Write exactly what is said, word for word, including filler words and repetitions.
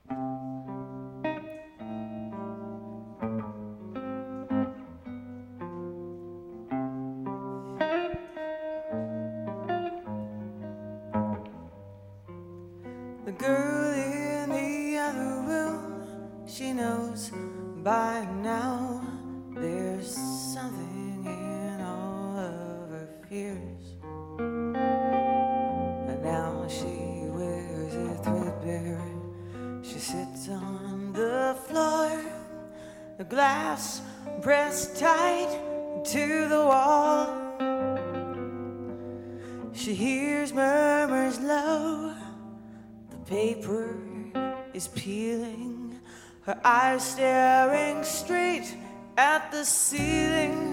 The girl in the other room, she knows by now there's something in all of her fears. And now she wears it threadbare. She sits on the floor, the glass pressed tight to the wall. She hears murmurs low. The paper is peeling, her eyes staring straight at the ceiling.